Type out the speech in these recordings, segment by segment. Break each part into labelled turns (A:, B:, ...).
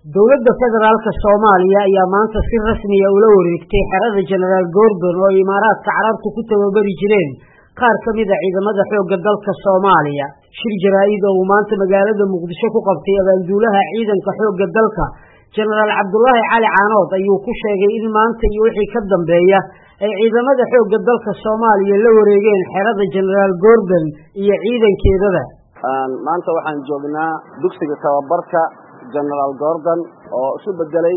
A: dowladda federaalka Soomaaliya ayaa maanta si rasmi ah ula wareegtay xerada General Gordon oo Imaaraadka Carabtu ku tababari jireen qaar ka mid ah ciidamada xoogga dalka Soomaaliya. Shir jaraa'id oo maanta magaalada Muqdisho ku qabtay abaanduulaha ciidanka xoogga dalka General Cabdullaahi Cali Caanood ayuu ku sheegay in maanta iyo wixii ka dambeeya ay ciidamada xoogga dalka Soomaaliya la wareegeen xerada General Gordon iyo ciidankeedaba.
B: maanta waxaan joognaa dugsiga tababarka General Gordon oo isu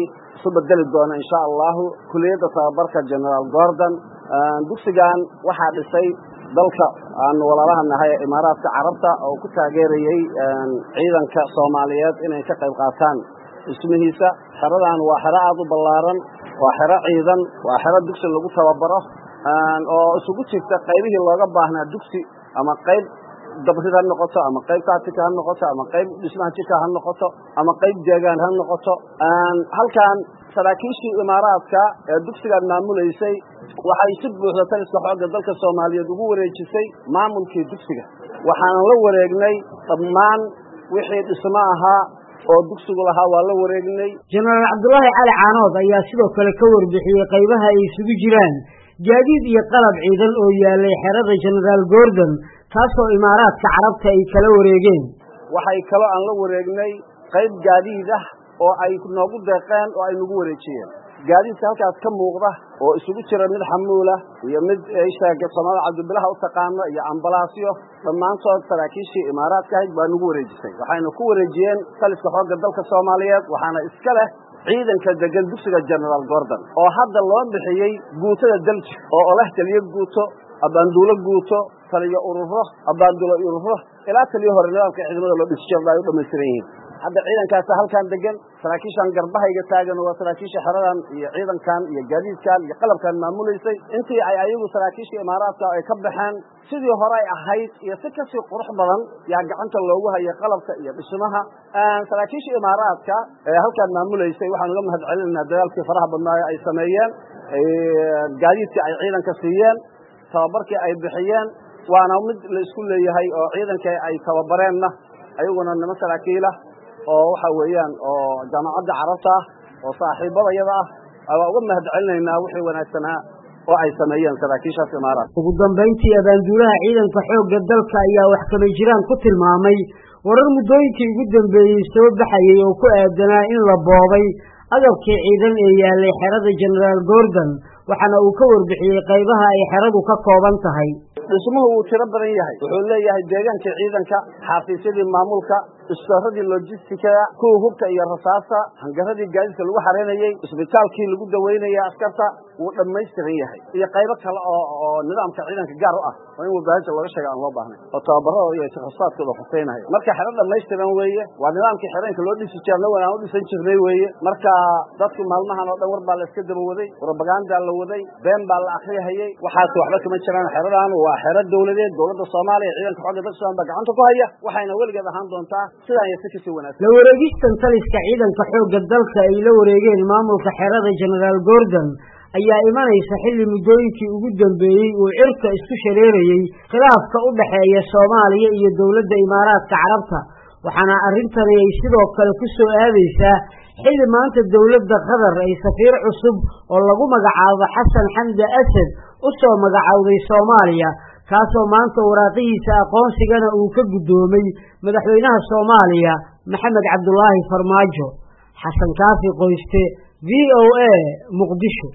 B: bedeli doona insha Allah kuliyada tababarka General Gordon. dugsigan waxa dhisay dalka aan walaalaha nahay Imaaraadka Carabta oo ku taageerayay ciidanka Soomaaliyeed inay ka qayb qaataan ismihiisa. xeradan waa xero aad u ballaaran, waa xero ciidan, waa xero dugsi lagu tababaro oo isugu jirta qaybihii looga baahnaa dugsi ama qayb dabrida noqoto ama qayb tactica ha noqoto ama qayb dhismaha jidka ha noqoto ama qayb deegaan ha noqoto. halkan saraakiishii Imaaraadka ee dugsigan maamuleysay waxay si buuxda taliska xoogga dalka Soomaaliyeed ugu wareejisay maamulkii dugsiga. waxaan la wareegnay dhammaan wixii dhismo ahaa oo dugsigu lahaa waa la wareegnay.
A: General Cabdullaahi Cali Caanood ayaa sidoo kale ka warbixiyay qaybaha ay isugu jiraan gaadiid iyo qalab ciidan oo yaalay xerada General Gordon taasoo Imaaraadka Carabta ay kala wareegeen.
B: waxay kala aan la wareegnay qayb gaadiid ah oo ay noogu deeqeen oo ay nagu wareejiyeen. gaadiidka halkaas ka muuqda oo isugu jira mid xamuula iyo mid sheegay Soomaali Cabdullaahi u taqaano iyo ambalaasyo dhammaantood saraakiishii Imaaraadka ay baa nagu wareejisay. waxayna ku wareejiyeen taliska xoogga dalka Soomaaliyeed waxaana iska leh ciidanka degan dugsiga General Gordon oo hadda loo bixiyay guutada dalka oo leh taliye guuto, abaanduulo guuto, taliye ururo, abaanduulo ururo ilaa taliye hore nidaamka ciidamada loo dhisay ay u dhameystiran yihiin. hadda ciidankaas halkan degan saraakiishan garbahayga taagan waa saraakiisha xeradan iyo ciidankan iyo gaadiidkan iyo qalabkan maamuleysay. intii ay ayagu saraakiisha Imaaraadka ay ka baxeen sidii hore ay ahayd iyo si kasii qurux badan yaa gacanta loogu hayay qalabka iyo dhismaha. saraakiisha Imaaraadka ee halkan maamuleysay waxaan uga mahadcelinaynaa dadaalkii faraha badnaa ay sameeyeen, gaadiidkii ay ciidanka siiyeen, tababarkii ay bixiyeen. waana mid la isku leeyahay oo ciidanka ay tababareenna ayaguna nima saraakiil ah oo waxa weeyaan oo jaamacadda Carabta oo saaxiibadayada ah uga mahadcelinaynaa wixii wanaagsanaa oo ay sameeyeen saraakiisha Imaaraadka.
A: ugu dambeyntii abaanduulaha ciidanka xoogga dalka ayaa wax kama jiraan ku tilmaamay warar muddooyinkii ugu dambeeyay soo baxayay oo ku aadanaa in la boobay agabkii ciidan ee yaalay xerada General Gordon waxaana uu ka warbixiyay qaybaha ay xeradu ka kooban tahay.
B: dhismuhu uu tiro badan yahay, wuxuu leeyahay deegaanka ciidanka, xafiisyadii maamulka, istooradii logistikada, kuwa hubka iyo rasaasta, hangaradii gaadiidka lagu xareenayay, isbitaalkii lagu daweynayay askarta wuu dhammaystiran yahay iyo qaybo kale oo nidaamka ciidanka gaar u ah oo in warbaahinta laga sheego aan loo baahnay oo tababarada iyo takhasusaadkooda xuseynayo. marka xero dhammaystiran weeye, waa nidaamkii xereenka loo dhisi jiray waan u dhisan jirnay weeye. marka dadku maalmahan oo dhan war baa la iska daba waday, propaganda la waday, been baa la akhriyay, waxaas waxba kama jiraan. xeradan waa xero dawladeed, dawladda Soomaaliya ciidanka xoogga dalka Soomaaliya gacanta ku haya, waxayna weligeed ahaan doontaa sidaan iyo si kasii wanaagsan.
A: la wareegistan taliska ciidanka xoogga dalka ay la wareegeen maamulka xerada General Gordon ayaa imanaysa xilli muddooyinkii ugu dambeeyay uu cirka isku shareerayay khilaafka u dhaxeeya Soomaaliya iyo dawladda Imaaraadka Carabta. waxaana arrintani ay sidoo kale ku soo aadaysaa xilli maanta dawladda Qatar ay safiir cusub oo lagu magacaabo Xasan Xamdi Asad u soo magacawday Soomaaliya kaasoo maanta waraaqihiisa aqoonsigana uu ka gudoomay madaxweynaha Soomaaliya Maxamed Cabdullaahi Farmaajo. Xasan Kaafi Qoyste, VOA, Muqdisho.